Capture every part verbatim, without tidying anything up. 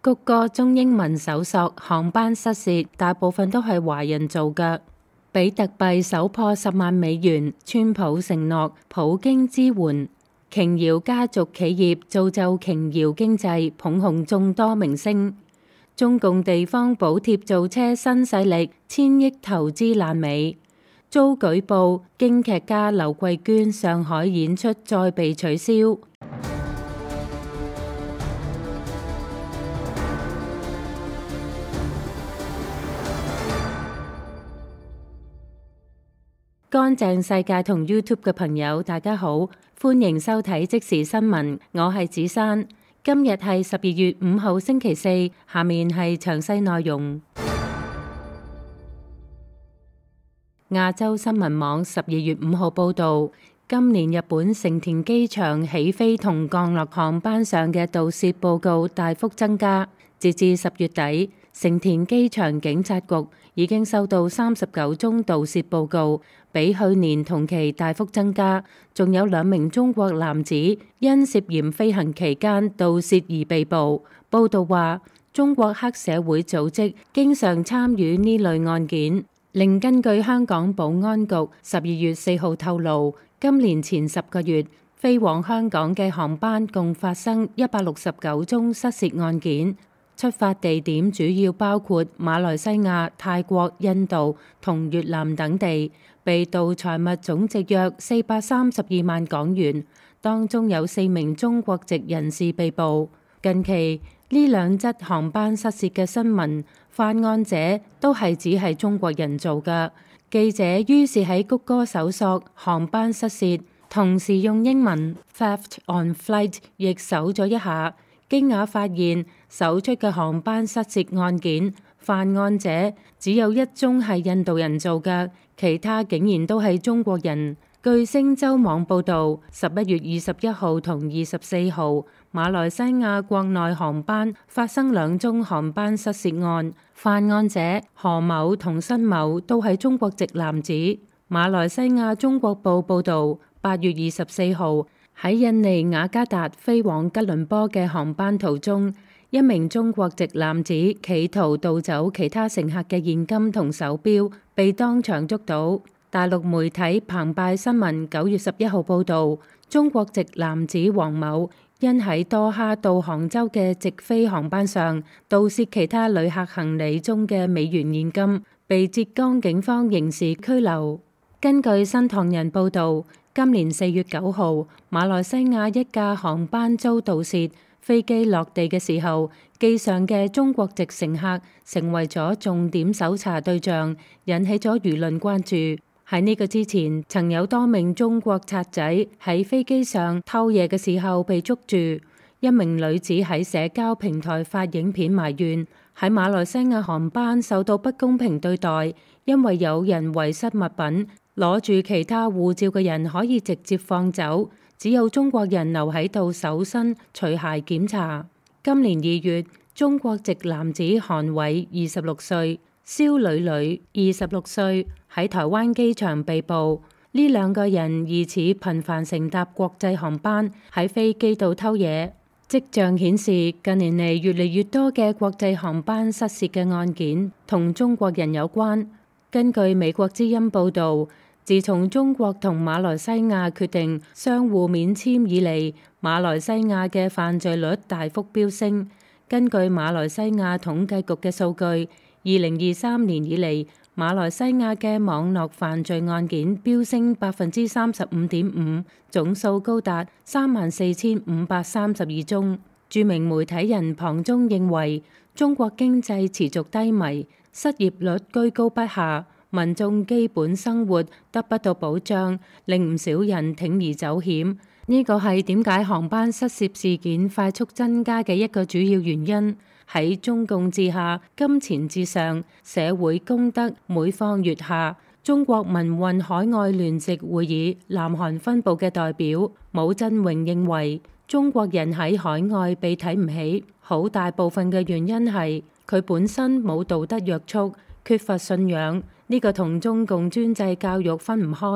谷歌中英文搜索航班失竊，大部分都係華人做嘅。比特幣首破十萬美元，川普承諾普京支援。瓊瑤家族企業造就瓊瑤經濟，捧紅眾多明星。中共地方補貼造車新勢力，千億投資爛尾。遭舉報京劇家劉桂娟上海演出再被取消。乾淨世界同 YouTube 嘅朋友，大家好，歡迎收睇即時新聞，我係子珊。今日係十二月五號星期四，下面係詳細內容。亞洲新聞網十二月五號報導，今年日本成田機場起飛同降落航班上嘅盜竊報告大幅增加。截至十月底，成田機場警察局已經收到三十九宗盜竊報告，比去年同期大幅增加。仲有兩名中國男子因涉嫌飛行期間盜竊而被捕。報導話，中國黑社會組織經常參與呢類案件。另根據香港保安局十二月四號透露，今年前十個月飛往香港嘅航班共發生一百六十九宗失竊案件。出發地點主要包括馬來西亞、泰國、印度同越南等地，被盜財物總值約四百三十二萬港元，當中有四名中國籍人士被捕。近期呢兩則航班失竊嘅新聞，犯案者都係只係中國人做㗎。記者於是喺谷歌搜索航班失竊，同時用英文 theft on flight 亦搜咗一下。驚訝發現，搜出嘅航班失竊案件，犯案者只有一宗係印度人做嘅，其他竟然都係中國人。據星洲網報導，十一月二十一號同二十四號，馬來西亞國內航班發生兩宗航班失竊案，犯案者何某同辛某都係中國籍男子。馬來西亞中國報報導，八月二十四號，喺印尼雅加達飛往吉隆坡嘅航班途中，一名中國籍男子企圖盜走其他乘客嘅現金同手錶，被當場捉到。大陸媒體澎湃新聞九月十一號報導，中國籍男子黃某因喺多哈到杭州嘅直飛航班上盜竊其他旅客行李中嘅美元現金，被浙江警方刑事拘留。根據新唐人報導，今年四月九號，馬來西亞一架航班遭盜竊，飛機落地嘅時候，機上嘅中國籍乘客成為咗重點搜查對象，引起咗輿論關注。喺呢個之前，曾有多名中國賊仔喺飛機上偷嘢嘅時候被捉住。一名女子喺社交平台發影片埋怨，喺馬來西亞航班受到不公平對待，因為有人遺失物品。攞住其他護照嘅人可以直接放走，只有中國人留喺度搜身除鞋檢查。今年二月，中國籍男子韓偉二十六歲，蕭女女二十六歲喺台灣機場被捕。呢兩個人疑似頻繁乘搭國際航班，喺飛機度偷嘢。跡象顯示，近年嚟越嚟越多嘅國際航班失竊嘅案件同中國人有關。根據美國之音報導，自從中國同馬來西亞決定相互免簽以嚟，馬來西亞嘅犯罪率大幅飆升。根據馬來西亞統計局嘅數據，二零二三年以嚟，馬來西亞嘅網絡犯罪案件飆升百分之三十五點五，總數高達三萬四千五百三十二宗。著名媒體人龐中認為，中國經濟持續低迷，失業率居高不下，民眾基本生活得不到保障，令唔少人鋌而走險。呢個係點解航班失竊事件快速增加嘅一個主要原因。喺中共治下，金錢至上，社會公德每況愈下。中國民運海外聯席會議南韓分部嘅代表武振榮認為，中國人喺海外被睇唔起，好大部分嘅原因係佢本身冇道德約束，缺乏信仰，呢個同中共專制教育分唔開。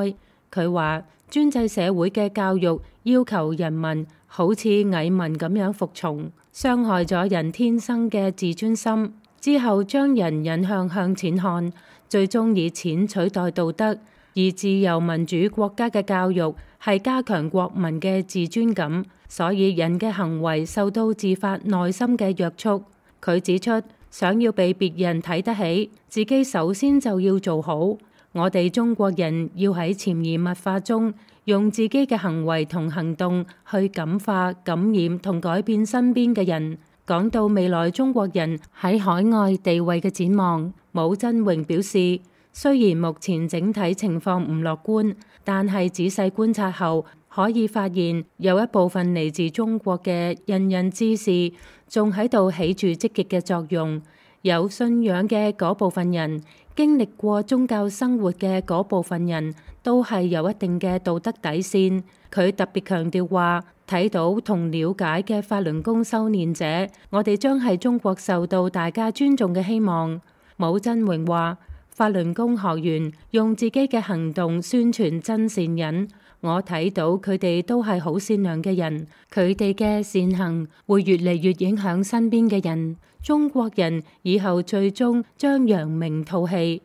佢話專制社會嘅教育要求人民好似蟻民咁樣服從，傷害咗人天生嘅自尊心，之後將人引向向錢看，最終以錢取代道德。而自由民主國家嘅教育係加強國民嘅自尊感，所以人嘅行為受到自發內心嘅約束。佢指出，想要被別人睇得起，自己首先就要做好。我哋中國人要喺潛移默化中，用自己嘅行為同行動去感化、感染同改變身邊嘅人。講到未來中國人喺海外地位嘅展望，武珍榮表示，雖然目前整體情況唔樂觀，但係仔細觀察後，可以發現有一部分嚟自中國嘅仁人志士仲喺度起住積極嘅作用。有信仰嘅嗰部分人，經歷過宗教生活嘅嗰部分人，都係有一定嘅道德底線。佢特別強調話，睇到同了解嘅法輪功修煉者，我哋將係中國受到大家尊重嘅希望。武珍榮話，法輪功學員用自己嘅行動宣傳真善忍，我睇到佢哋都係好善良嘅人，佢哋嘅善行會越嚟越影響身邊嘅人。中國人以後最終將揚名吐氣。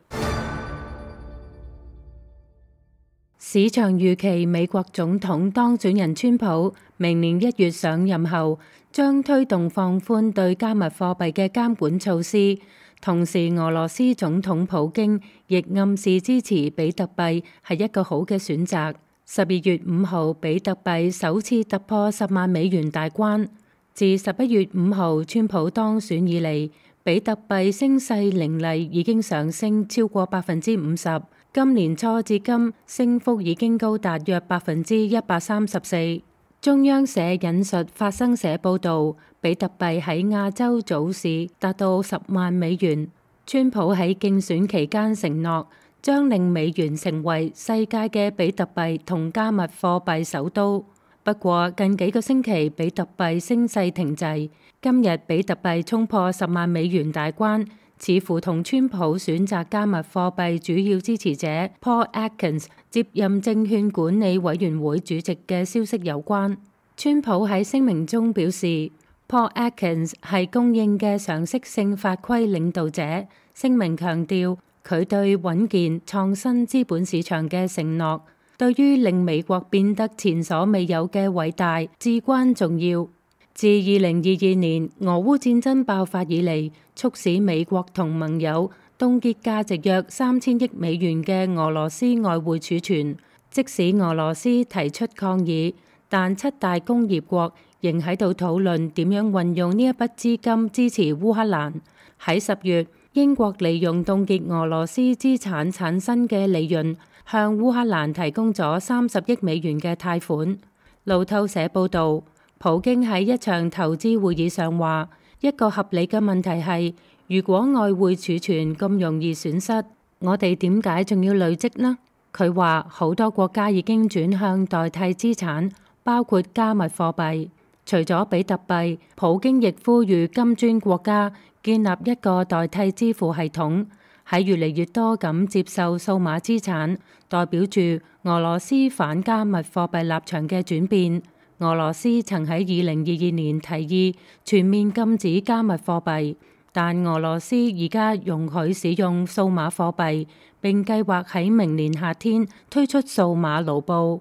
市場預期美國總統當選人川普明年一月上任後，將推動放寬對加密貨幣嘅監管措施。同時，俄羅斯總統普京亦暗示支持比特幣係一個好嘅選擇。十二月五號，比特幣首次突破十萬美元大關。自十一月五號川普當選以嚟，比特幣升勢凌厲，已經上升超過百分之五十。今年初至今，升幅已經高達約百分之一百三十四。中央社引述法新社報導，比特幣喺亞洲早市達到十萬美元。川普喺競選期間承諾，將令美元成為世界嘅比特幣同加密貨幣首都。不過近幾個星期，比特幣升勢停滯。今日比特幣衝破十萬美元大關，似乎同川普選擇加密貨幣主要支持者 Paul Atkins 接任證券管理委員會主席嘅消息有關。川普喺聲明中表示，Paul Atkins 係公認嘅常識性法規領導者。聲明強調佢對穩健創新資本市場嘅承諾，對於令美國變得前所未有嘅偉大至關重要。自二零二二年俄烏戰爭爆發以嚟，促使美國同盟友凍結價值約三千億美元嘅俄羅斯外匯儲存。即使俄羅斯提出抗議，但七大工業國仍喺度討論點樣運用呢一筆資金支持烏克蘭。喺十月，英國利用凍結俄羅斯資產產生嘅利潤，向烏克蘭提供咗三十億美元嘅貸款。路透社報導，普京喺一場投資會議上話，一個合理嘅問題係，如果外匯儲存咁容易損失，我哋點解仲要累積呢？佢話好多國家已經轉向代替資產，包括加密貨幣。除咗比特幣，普京亦呼籲金磚國家建立一個代替支付系統。喺越嚟越多咁接受數碼資產，代表住俄羅斯反加密貨幣立場嘅轉變。俄羅斯曾喺二零二二年提議全面禁止加密貨幣，但俄羅斯而家容許使用數碼貨幣，並計劃喺明年夏天推出數碼盧布。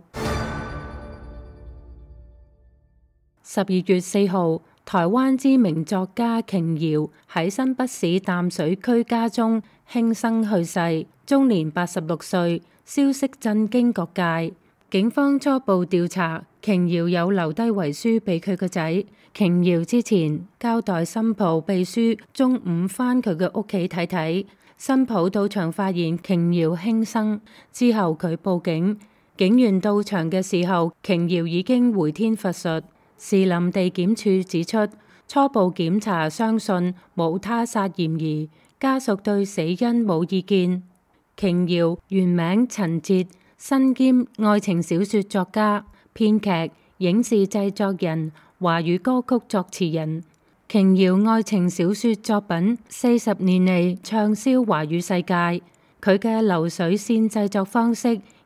十二月四號，台灣知名作家瓊瑤喺新北市淡水區家中輕生去世，終年八十六歲，消息震驚各界。警方初步調查，瓊瑤有留低遺書俾佢個仔。瓊瑤之前交代新抱秘書中午返佢嘅屋企睇睇，新抱到場發現瓊瑤輕生，之後佢報警。警員到場嘅時候，瓊瑤已經回天乏術。士林地檢署指出，初步檢查相信冇他殺嫌疑，家屬對死因冇意見。瓊瑤原名陳哲，身兼愛情小說作家、編劇、影視製作人、華語歌曲作詞人。瓊瑤愛情小說作品四十年嚟暢銷華語世界。佢嘅流水線製作方式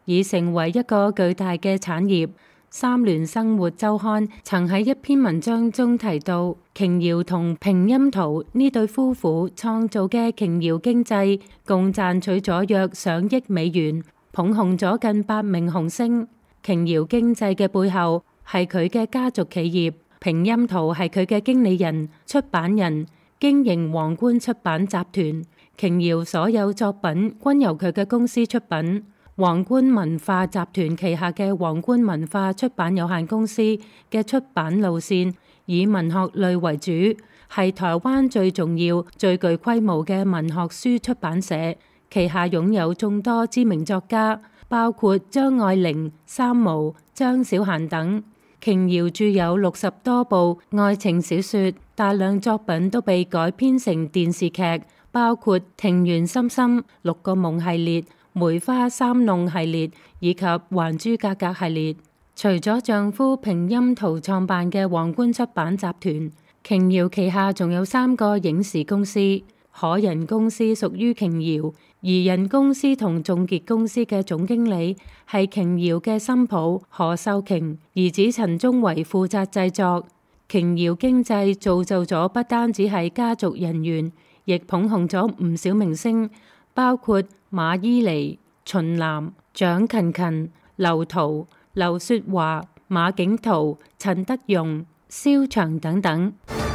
已成為一個巨大嘅產業。三聯生活週刊曾喺一篇文章中提到，瓊瑤同平鑫圖呢對夫婦創造嘅瓊瑤經濟共賺取咗約上億美元，捧紅咗近百名紅星。瓊瑤經濟嘅背後係佢嘅家族企業，平鑫圖係佢嘅經理人、出版人，經營皇冠出版集團。瓊瑤所有作品均由佢嘅公司出品。皇冠文化集團旗下嘅皇冠文化出版有限公司嘅出版路線以文學類為主，係台灣最重要、最具規模嘅文學書出版社。旗下擁有眾多知名作家，包括張愛玲、三毛、張小嫻等。瓊瑤著有六十多部愛情小說，大量作品都被改編成電視劇，包括《庭園深深》、《六個夢》系列、梅花三弄系列以及還珠格格系列。除咗丈夫平鑫圖創辦嘅皇冠出版集團，瓊瑤旗下仲有三個影視公司。可人公司屬於瓊瑤，怡人公司同仲傑公司嘅總經理係瓊瑤嘅新抱何秀瓊，兒子陳宗維負責製作。瓊瑤經濟造就咗不單止係家族人員，亦捧紅咗唔少明星，包括馬伊琍、秦嵐、蔣勤勤、劉濤、劉雪華、馬景濤、陳德容、蕭薔等等。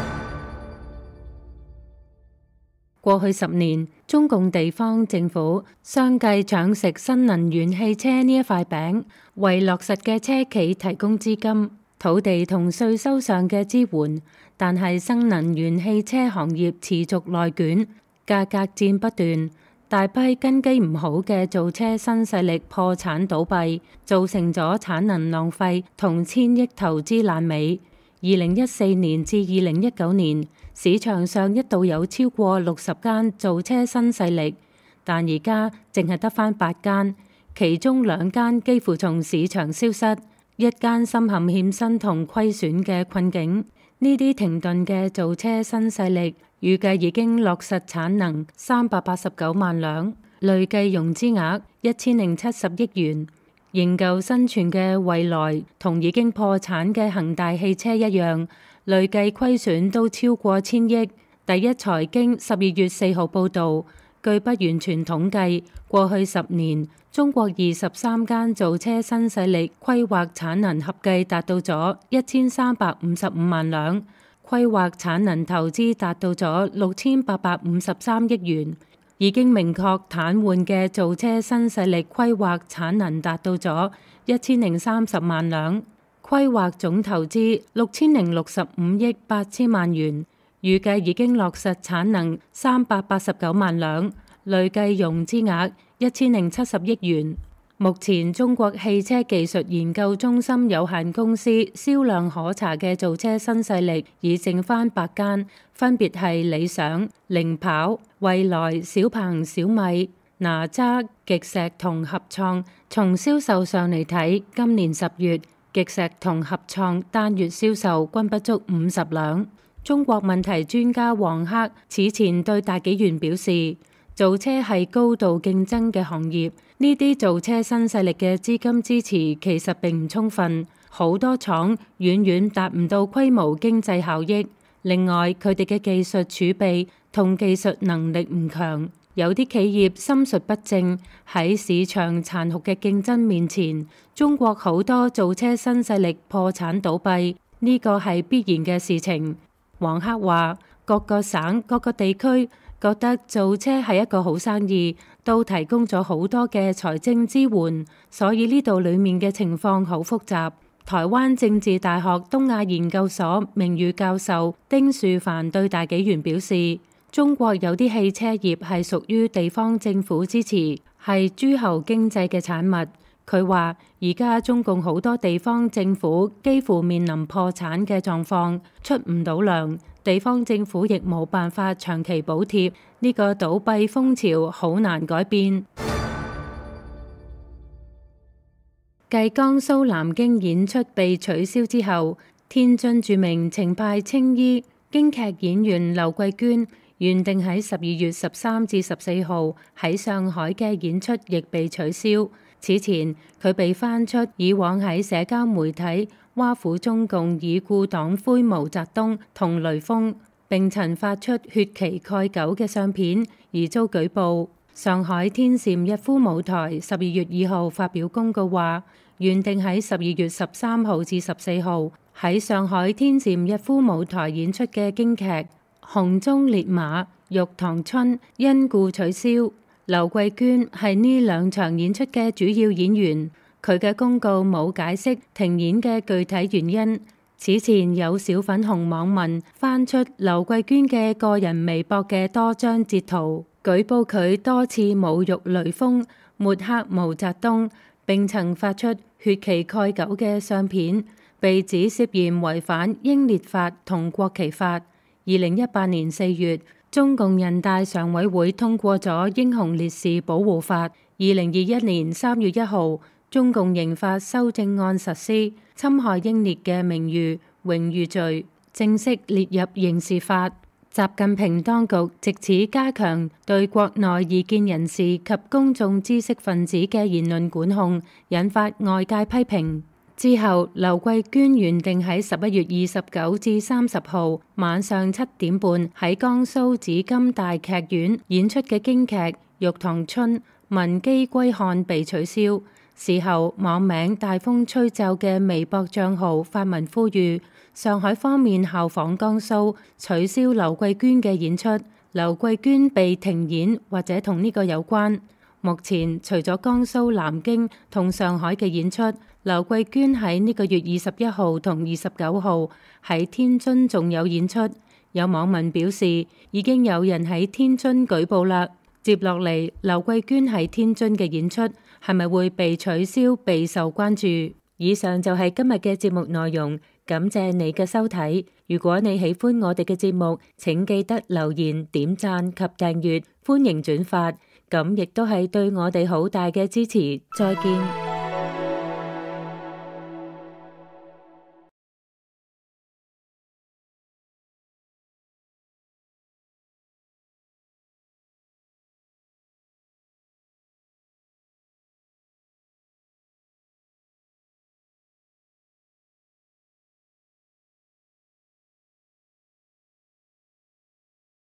過去十年，中共地方政府相繼搶食新能源汽車呢一塊餅，為落實嘅車企提供資金、土地同稅收上嘅支援，但係新能源汽車行業持續內捲，價格戰不斷。大批根基唔好嘅造車新勢力破產倒閉，造成咗產能浪費同千億投資爛尾。二零一四年至二零一九年，市場上一度有超過六十間造車新勢力，但而家淨係得返八間，其中兩間幾乎從市場消失，一間深陷欠薪同虧損嘅困境。呢啲停頓嘅造車新勢力預計已經落實產能三百八十九萬輛，累計融資額一千零七十億元。仍舊生存嘅蔚來同已經破產嘅恒大汽車一樣，累計虧損都超過千億。第一財經十二月四號報導，據不完全統計，過去十年中國二十三間造車新勢力規劃產能合計達到咗一千三百五十五萬輛，規劃產能投資達到咗六千八百五十三億元。已經明確癱瘓嘅造車新勢力規劃產能達到咗一千零三十萬輛，規劃總投資六千零六十五億八千萬元，預計已經落實產能三百八十九萬輛，累計融資額一千零七十億元。目前中國汽車技術研究中心有限公司銷量可查嘅造車新勢力已剩返八間，分別係理想、零跑、蔚來、小鵬、小米、哪吒、極石同合創。從銷售上嚟睇，今年十月極石同合創單月銷售均不足五十輛。中國問題專家王克此前對大紀元表示，造車係高度競爭嘅行業，呢啲造車新勢力嘅資金支持其實並唔充分，好多廠遠遠達唔到規模經濟效益。另外，佢哋嘅技術儲備同技術能力唔強，有啲企業心術不正，喺市場殘酷嘅競爭面前，中國好多造車新勢力破產倒閉，呢個係必然嘅事情。王克話：各個省、各個地區覺得造車係一個好生意，都提供咗好多嘅財政支援，所以呢度裡面嘅情況好複雜。台灣政治大學東亞研究所名譽教授丁樹凡對大紀元表示，中國有啲汽車業係屬於地方政府支持，係諸侯經濟嘅產物。佢話而家中共好多地方政府幾乎面臨破產嘅狀況，出唔到糧，地方政府亦冇辦法長期補貼，呢個倒閉風潮好難改變。繼江蘇南京演出被取消之後，天津著名程派青衣京劇演員劉桂娟原定喺十二月十三至十四號喺上海嘅演出亦被取消。 此前佢被翻出以往喺社交媒體挖苦中共已故黨魁毛澤東同雷鋒，並曾發出血旗蓋九嘅相片而遭舉報。上海天蟾逸夫舞台十二月二號發表公告話，原定喺十二月十三號至十四號喺上海天蟾逸夫舞台演出嘅京劇《紅鬃烈馬》《玉堂春》因故取消。劉桂娟係呢兩場演出嘅主要演員，佢嘅公告冇解釋停演嘅具體原因。此前有小粉紅網民翻出劉桂娟嘅個人微博嘅多張截圖，舉報佢多次侮辱雷鋒、抹黑毛澤東，並曾發出血旗蓋九嘅相片，被指涉嫌違反英烈法同國旗法。二零一八年四月，中共人大常委會通過咗《英雄烈士保護法》。二零二一年三月一號，中共刑法修正案實施，侵害英烈嘅名譽、榮譽罪正式列入刑事法。習近平當局藉此加強對國內異見人士及公眾知識分子嘅言論管控，引發外界批評。之後，劉桂娟原定喺十一月二十九至三十號晚上七點半喺江蘇紫金大劇院演出嘅京劇《玉堂春》文姬歸漢被取消。事後，網名大風吹奏嘅微博賬號發文呼籲上海方面效仿江蘇取消劉桂娟嘅演出，劉桂娟被停演或者同呢個有關。目前除咗江蘇南京同上海嘅演出，劉桂娟喺呢個月二十一號同二十九號喺天津仲有演出。有網民表示，已經有人喺天津舉報啦。接落嚟，劉桂娟喺天津嘅演出係咪會被取消，備受關注。以上就係今日嘅節目內容，感謝你嘅收睇。如果你喜歡我哋嘅節目，請記得留言、點讚及訂閱，歡迎轉發，咁亦都係對我哋好大嘅支持。再見。